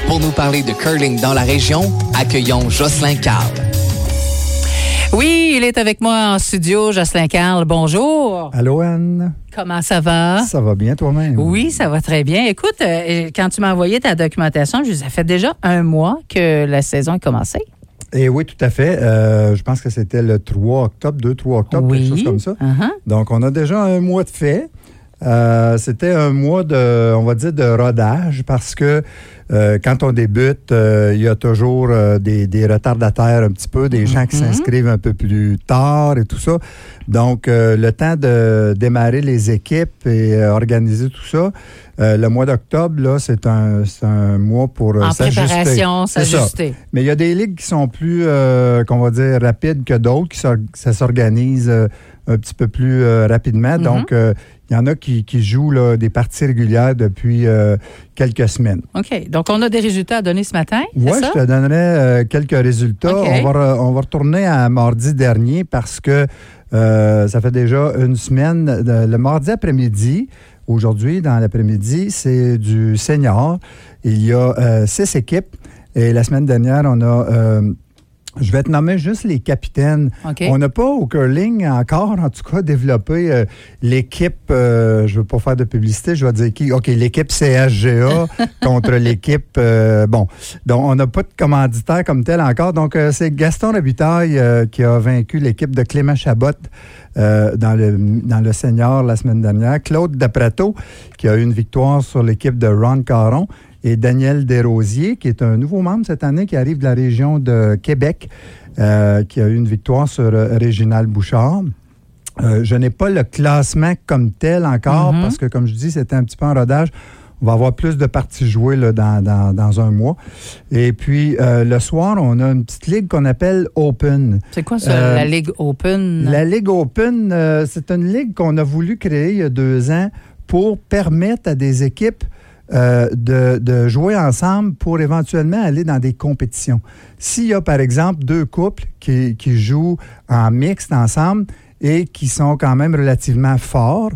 Pour nous parler de curling dans la région, accueillons Jocelyn Carl. Oui, il est avec moi en studio, Jocelyn Carl. Bonjour. Allô, Anne. Comment ça va? Ça va bien toi-même? Oui, ça va très bien. Écoute, quand tu m'as envoyé ta documentation, ça fait déjà 1 mois que la saison a commencé. Et oui, tout à fait. Je pense que c'était le 3 octobre, 2-3 octobre, oui. quelque chose comme ça. Uh-huh. Donc, on a déjà 1 mois de fait. C'était 1 mois de, on va dire, de rodage parce que quand on débute, il y a toujours des retardataires un petit peu, des gens qui s'inscrivent un peu plus tard et tout ça. Donc, le temps de démarrer les équipes et organiser tout ça, le mois d'octobre, là, c'est un mois pour s'ajuster. En préparation, s'ajuster. Mais il y a des ligues qui sont plus, qu'on va dire, rapides que d'autres, ça s'organise un petit peu plus rapidement. Donc, il y en a qui jouent là, des parties régulières depuis quelques semaines. OK. Donc, on a des résultats à donner ce matin, Oui, je te donnerai quelques résultats. Okay. On va retourner à mardi dernier parce que ça fait déjà 1 semaine. Le mardi après-midi, aujourd'hui, dans l'après-midi, c'est du senior. Il y a 6 équipes. Et la semaine dernière, on a... je vais te nommer juste les capitaines. Okay. On n'a pas au curling encore, en tout cas, développé l'équipe, je ne veux pas faire de publicité, je vais dire qui. OK, l'équipe CHGA contre l'équipe... bon, donc on n'a pas de commanditaire comme tel encore. Donc, c'est Gaston Robitaille qui a vaincu l'équipe de Clément Chabot dans le senior la semaine dernière. Claude Daprato qui a eu une victoire sur l'équipe de Ron Caron. Et Daniel Desrosiers, qui est un nouveau membre cette année, qui arrive de la région de Québec, qui a eu une victoire sur Réginald Bouchard. Je n'ai pas le classement comme tel encore, parce que, comme je dis, c'était un petit peu en rodage. On va avoir plus de parties jouées là, dans 1 mois. Et puis, le soir, on a une petite ligue qu'on appelle Open. C'est quoi ça, la Ligue Open? La Ligue Open, c'est une ligue qu'on a voulu créer il y a 2 ans pour permettre à des équipes de jouer ensemble pour éventuellement aller dans des compétitions. S'il y a, par exemple, 2 couples qui jouent en mixte ensemble et qui sont quand même relativement forts,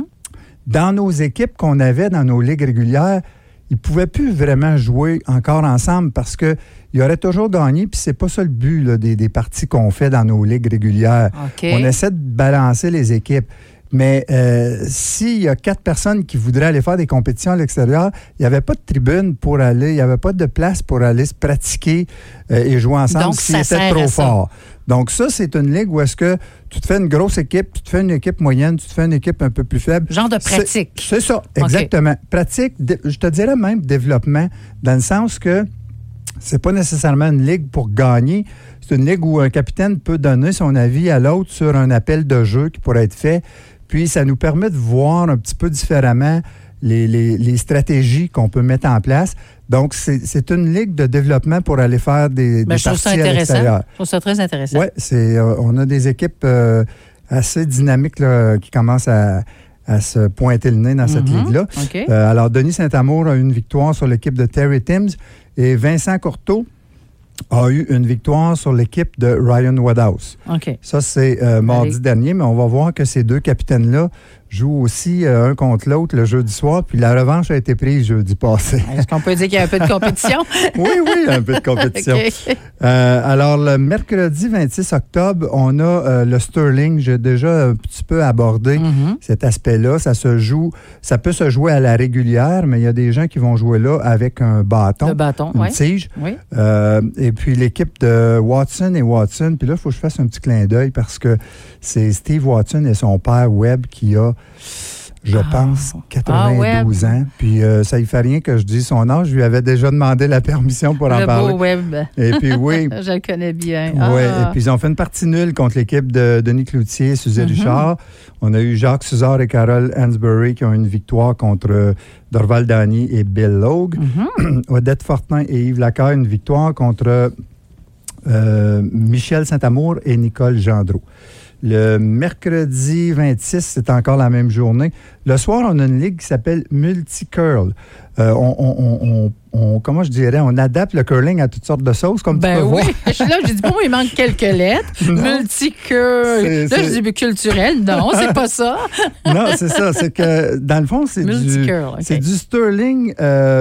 dans nos équipes qu'on avait dans nos ligues régulières, ils ne pouvaient plus vraiment jouer encore ensemble parce qu'ils auraient toujours gagné, puis c'est pas ça le but là, des parties qu'on fait dans nos ligues régulières. Okay. On essaie de balancer les équipes. Mais s'il y a 4 personnes qui voudraient aller faire des compétitions à l'extérieur, il n'y avait pas de tribune pour aller, il n'y avait pas de place pour aller se pratiquer et jouer ensemble. Donc, s'ils ça étaient sert trop à ça. forts. Donc ça, c'est une ligue où est-ce que tu te fais une grosse équipe, tu te fais une équipe moyenne, tu te fais une équipe un peu plus faible. Genre de pratique. C'est ça, exactement. Okay. Pratique, je te dirais même développement, dans le sens que c'est pas nécessairement une ligue pour gagner. C'est une ligue où un capitaine peut donner son avis à l'autre sur un appel de jeu qui pourrait être fait. Puis, ça nous permet de voir un petit peu différemment les stratégies qu'on peut mettre en place. Donc, c'est une ligue de développement pour aller faire des parties à l'extérieur. Je trouve ça très intéressant. Oui, on a des équipes assez dynamiques là, qui commencent à se pointer le nez dans cette ligue-là. Okay. Alors, Denis Saint-Amour a eu une victoire sur l'équipe de Terry Timms et Vincent Courteau a eu une victoire sur l'équipe de Ryan Woodhouse. Okay. Ça, c'est mardi dernier, mais on va voir que ces 2 capitaines-là jouent aussi un contre l'autre le jeudi soir, puis la revanche a été prise jeudi passé. Est-ce qu'on peut dire qu'il y a un peu de compétition? Oui, un peu de compétition. Okay. Alors, le mercredi 26 octobre, on a le Sterling. J'ai déjà un petit peu abordé cet aspect-là. Ça peut se jouer à la régulière, mais il y a des gens qui vont jouer là avec un bâton. Le bâton, une tige. Oui. Et puis, l'équipe de Watson et Watson, puis là, il faut que je fasse un petit clin d'œil parce que c'est Steve Watson et son père Webb qui a, je pense, 92 ans. Puis ça ne fait rien que je dise son âge. Je lui avais déjà demandé la permission pour en parler. Le beau Webb. Et puis oui. Je le connais bien. Oui, et puis ils ont fait une partie nulle contre l'équipe de Denis Cloutier et Suzy Richard. On a eu Jacques Suzard et Carole Hansbury qui ont eu une victoire contre Dorval Dany et Bill Logue. Odette Fortin et Yves Lacaille, une victoire contre Michel Saint-Amour et Nicole Gendreau. Le mercredi 26, c'est encore la même journée. Le soir, on a une ligue qui s'appelle Multi-Curl. Comment je dirais, on adapte le curling à toutes sortes de sauces, comme tu peux voir. Je suis là, j'ai dit, il manque quelques lettres. Multi-curl. Là, je dis, culturel. Non, c'est pas ça. Non, c'est ça. C'est que, dans le fond, c'est du sterling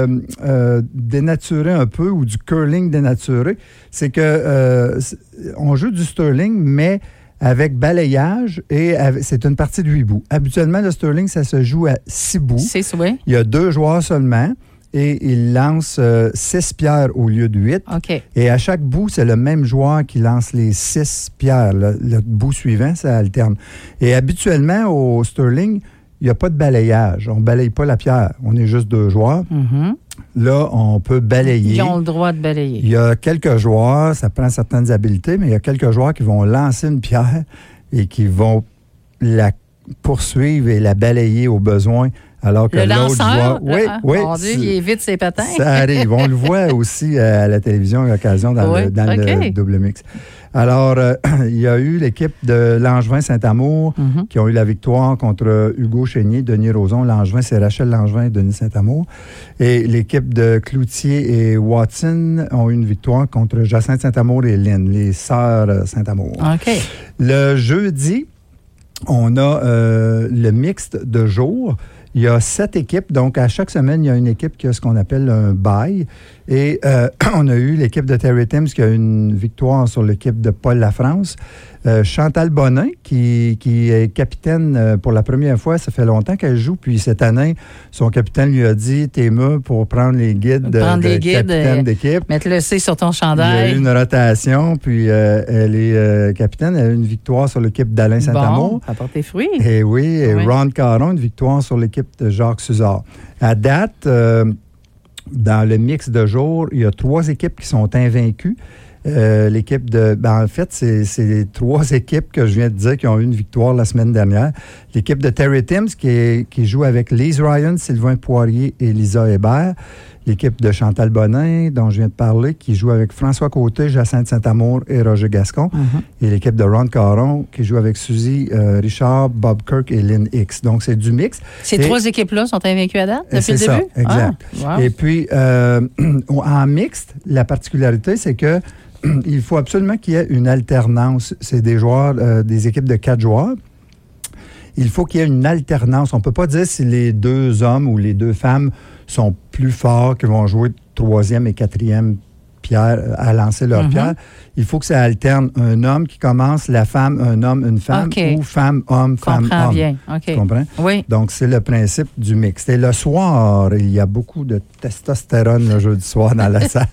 dénaturé un peu ou du curling dénaturé. C'est que on joue du sterling, mais avec balayage et c'est une partie de 8 bouts. Habituellement, le sterling, ça se joue à 6 bouts. Oui. Il y a 2 joueurs seulement et il lance 6 pierres au lieu de 8. OK. Et à chaque bout, c'est le même joueur qui lance les 6 pierres. Le bout suivant, ça alterne. Et habituellement, au sterling, il n'y a pas de balayage. On ne balaye pas la pierre. On est juste 2 joueurs. Mm-hmm. Là, on peut balayer. Ils ont le droit de balayer. Il y a quelques joueurs, ça prend certaines habiletés, mais il y a quelques joueurs qui vont lancer une pierre et qui vont la poursuivre et la balayer au besoin, alors que l'autre joueur... Oui, mon Dieu, il évite ses patins. Ça arrive. On le voit aussi à la télévision à l'occasion dans le double mix. Alors, il y a eu l'équipe de Langevin-Saint-Amour qui ont eu la victoire contre Hugo Chénier, Denis Rozon. Langevin, c'est Rachel Langevin et Denis Saint-Amour. Et l'équipe de Cloutier et Watson ont eu une victoire contre Jacinthe Saint-Amour et Lynn, les sœurs Saint-Amour. OK. Le jeudi, on a le mixte de jour. Il y a 7 équipes, donc à chaque semaine, il y a une équipe qui a ce qu'on appelle un bye. Et on a eu l'équipe de Terry Timms qui a eu une victoire sur l'équipe de Paul Lafrance. Chantal Bonin, qui est capitaine pour la première fois, ça fait longtemps qu'elle joue, puis cette année, son capitaine lui a dit « T'es mûr pour prendre les guides capitaine d'équipe. » Mettre le C sur ton chandail. Il y a eu une rotation, puis elle est capitaine. Elle a eu une victoire sur l'équipe d'Alain Saint-Amour. Bon, ça a porté fruit. Et oui, et Ron Caron, une victoire sur l'équipe de Jacques Suzard. À date, dans le mix de jour, il y a 3 équipes qui sont invaincues. L'équipe de... en fait, c'est les 3 équipes que je viens de dire qui ont eu une victoire la semaine dernière. L'équipe de Terry Timms qui joue avec Lise Ryan, Sylvain Poirier et Lisa Hébert. L'équipe de Chantal Bonin, dont je viens de parler, qui joue avec François Côté, Jacinthe Saint-Amour et Roger Gascon. Et l'équipe de Ron Caron, qui joue avec Suzy Richard, Bob Kirk et Lynn Hicks. Donc, c'est du mix. Ces 3 équipes-là sont invaincues à date depuis le début? Exact. Wow. Et puis, en mixte, la particularité, c'est que il faut absolument qu'il y ait une alternance. C'est des joueurs, des équipes de 4 joueurs. Il faut qu'il y ait une alternance. On ne peut pas dire si les 2 hommes ou les 2 femmes sont plus forts, qui vont jouer 3e et 4e pierre à lancer leur pierre. Il faut que ça alterne un homme qui commence, la femme, un homme, une femme, ou femme, homme, femme, homme. Bien. Okay. Tu comprends? Oui. Donc, c'est le principe du mix. Et le soir, il y a beaucoup de testostérone le jeudi soir dans la salle.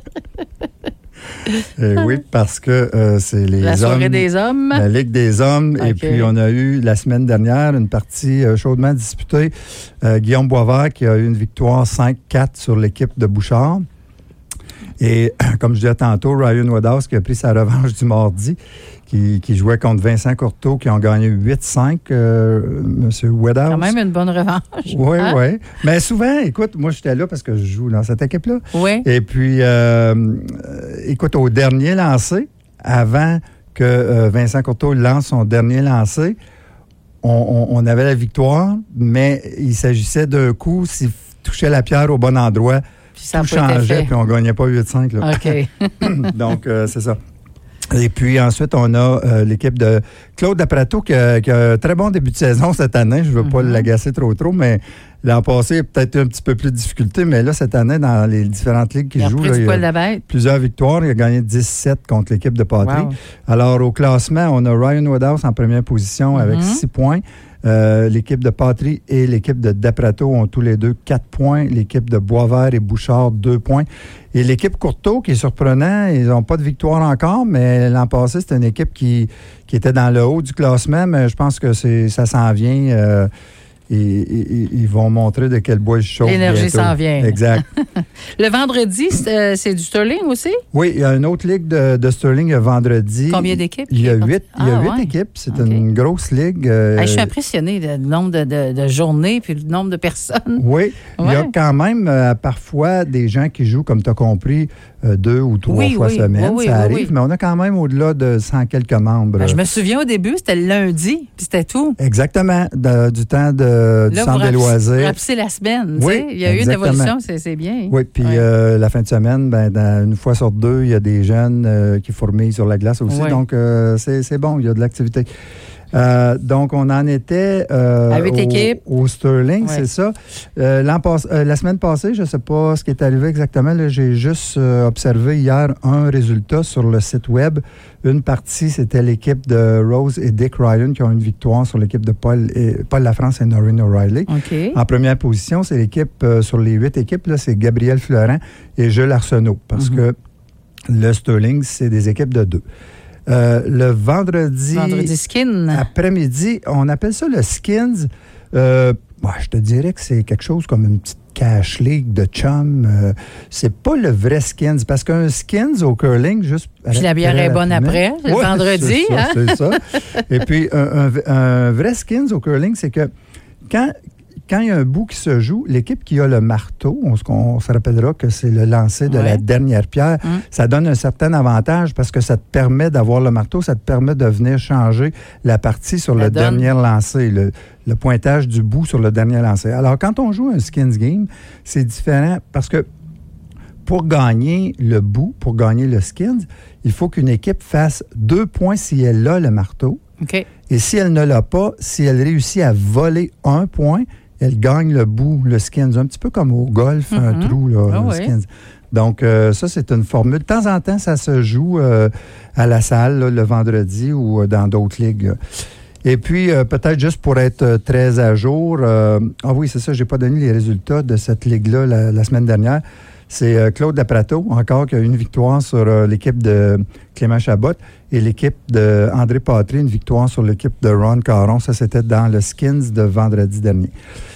Oui, parce que c'est les la soirée hommes, des hommes. La Ligue des hommes. Okay. Et puis, on a eu la semaine dernière une partie chaudement disputée. Guillaume Boisvert qui a eu une victoire 5-4 sur l'équipe de Bouchard. Et comme je disais tantôt, Ryan Woodhouse qui a pris sa revanche du mardi, qui jouait contre Vincent Courteau, qui ont gagné 8-5, M. Woodhouse. Quand même une bonne revanche. Oui, oui. Mais souvent, écoute, moi, j'étais là parce que je joue dans cette équipe-là. Oui. Et puis, écoute, au dernier lancer, avant que Vincent Courteau lance son dernier lancer, on avait la victoire, mais il s'agissait d'un coup, s'il touchait la pierre au bon endroit, tout changeait, puis on ne gagnait pas 8-5. Là. OK. Donc, c'est ça. Et puis ensuite, on a l'équipe de Claude Daprato qui a un très bon début de saison cette année. Je ne veux pas l'agacer trop, mais l'an passé, il y a peut-être un petit peu plus de difficultés. Mais là, cette année, dans les différentes ligues qu'il joue, il y a plusieurs victoires. Il a gagné 17 contre l'équipe de Patry. Wow. Alors, au classement, on a Ryan Woodhouse en première position avec 6 points. L'équipe de Patry et l'équipe de Daprato ont tous les deux 4 points. L'équipe de Boisvert et Bouchard, 2 points. Et l'équipe Courteau, qui est surprenant, ils n'ont pas de victoire encore, mais l'an passé, c'était une équipe qui était dans le haut du classement, mais je pense que ça s'en vient. ils vont montrer de quel bois ils chauffent. L'énergie bientôt. s'en vient. Exact. Le vendredi, c'est du Sterling aussi? Oui, il y a une autre ligue de Sterling le vendredi. Combien d'équipes? Il y a 8 ouais. équipes. C'est OK. une grosse ligue. Je suis impressionnée du nombre de journées puis le nombre de personnes. Oui, il y a Ouais. quand même parfois des gens qui jouent, comme tu as compris, 2 ou 3 fois semaine. Oui, ça arrive, oui. mais on a quand même au-delà de 100 quelques membres. Ben, je me souviens au début, c'était le lundi, puis c'était tout. Exactement, du temps du Là, centre des loisirs. rapetissez la semaine. Oui, tu sais. Il y a eu une exactement. évolution, c'est bien. Oui, puis Ouais. la fin de semaine, une fois sur 2, il y a des jeunes qui fourmillent sur la glace aussi. Ouais. Donc, c'est bon, il y a de l'activité. Donc, on en était À 8 équipes. au Sterling, Ouais. c'est ça. La semaine passée, je ne sais pas ce qui est arrivé exactement. Là, j'ai juste observé hier un résultat sur le site web. Une partie, c'était l'équipe de Rose et Dick Ryan qui ont une victoire sur l'équipe de Paul Lafrance et Noreen O'Reilly. OK. En première position, c'est l'équipe, sur les 8 équipes, là, c'est Gabriel Florent et Jules Arsenault, parce que le Sterling, c'est des équipes de 2. Le vendredi skin. après-midi, on appelle ça le Skins. Je te dirais que c'est quelque chose comme une petite cash league de chum. C'est pas le vrai Skins, parce qu'un Skins au curling, juste... Puis la bière est bonne après, le vendredi. C'est ça, hein? c'est ça. Et puis, un vrai Skins au curling, c'est que quand il y a un bout qui se joue, l'équipe qui a le marteau, on se rappellera que c'est le lancer de la dernière pierre, ça donne un certain avantage parce que ça te permet d'avoir le marteau, ça te permet de venir changer la partie sur le dernier lancer, le pointage du bout sur le dernier lancer. Alors, quand on joue un skins game, c'est différent parce que pour gagner le bout, pour gagner le skins, il faut qu'une équipe fasse 2 points si elle a le marteau. OK. Et si elle ne l'a pas, si elle réussit à voler 1 point, elle gagne le bout, le skins. Un petit peu comme au golf, un trou, là, le skins. Donc, ça, c'est une formule. De temps en temps, ça se joue à la salle, là, le vendredi ou dans d'autres ligues. Et puis, peut-être juste pour être très à jour, oui, c'est ça, je n'ai pas donné les résultats de cette ligue-là la semaine dernière. C'est Claude Laprato, encore, qui a eu une victoire sur l'équipe de Clément Chabot et l'équipe d'André Patry, une victoire sur l'équipe de Ron Caron. Ça, c'était dans le Skins de vendredi dernier.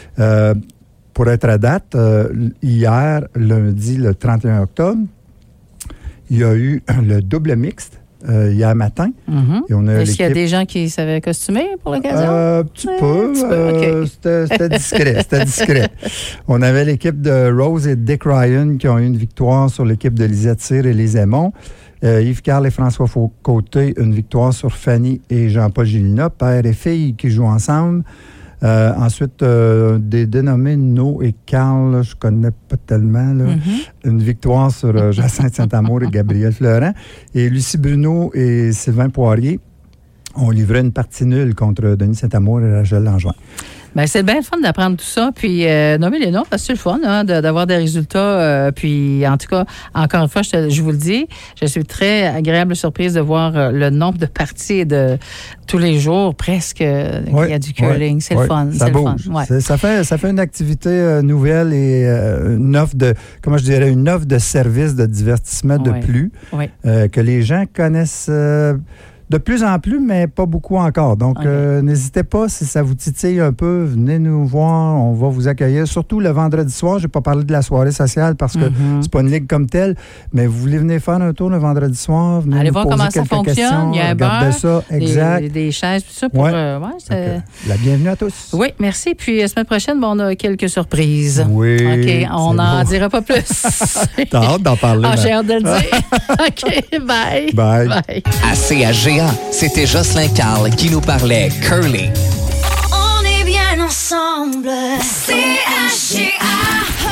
Pour être à date, hier, lundi, le 31 octobre, il y a eu le double mixte hier matin. Et on a Est-ce qu'il y a des gens qui savaient costumer pour l'occasion? Un petit peu. OK. C'était discret. On avait l'équipe de Rose et Dick Ryan qui ont eu une victoire sur l'équipe de Lisette Cyr et les Aymon. Yves Carle et François Côté, une victoire sur Fanny et Jean-Paul Gélina, père et fille qui jouent ensemble. Ensuite, des dénommés No et Carl, je ne connais pas tellement. Là. Une victoire sur Jacinthe Saint-Amour et Gabriel Florent. Et Lucie Bruno et Sylvain Poirier ont livré une partie nulle contre Denis Saint-Amour et Rachel Langevin. Ben, c'est bien le fun d'apprendre tout ça. Puis, nommer les noms, c'est le fun d'avoir des résultats. Puis, en tout cas, encore une fois, je vous le dis, je suis très agréable surprise de voir le nombre de parties de tous les jours, presque. Il y a du curling. C'est le fun. Ça bouge. Ça fait une activité nouvelle et une offre de service, de divertissement de plus que les gens connaissent de plus en plus, mais pas beaucoup encore. Donc, n'hésitez pas, si ça vous titille un peu, venez nous voir, on va vous accueillir. Surtout le vendredi soir, je n'ai pas parlé de la soirée sociale parce que c'est pas une ligue comme telle, mais vous voulez venir faire un tour le vendredi soir, venez allez nous voir poser comment ça quelques fonctionne. questions, Il y a un regardez bar, ça, exact. des chaises, tout ça. Pour, la bienvenue à tous. Oui, merci. Puis, la semaine prochaine, on a quelques surprises. Oui. OK, on n'en dira pas plus. T'as hâte d'en parler. J'ai hâte de le dire. OK, bye. Bye. À CHGA, c'était Jocelyn Carle qui nous parlait curling. On est bien ensemble. CHGA.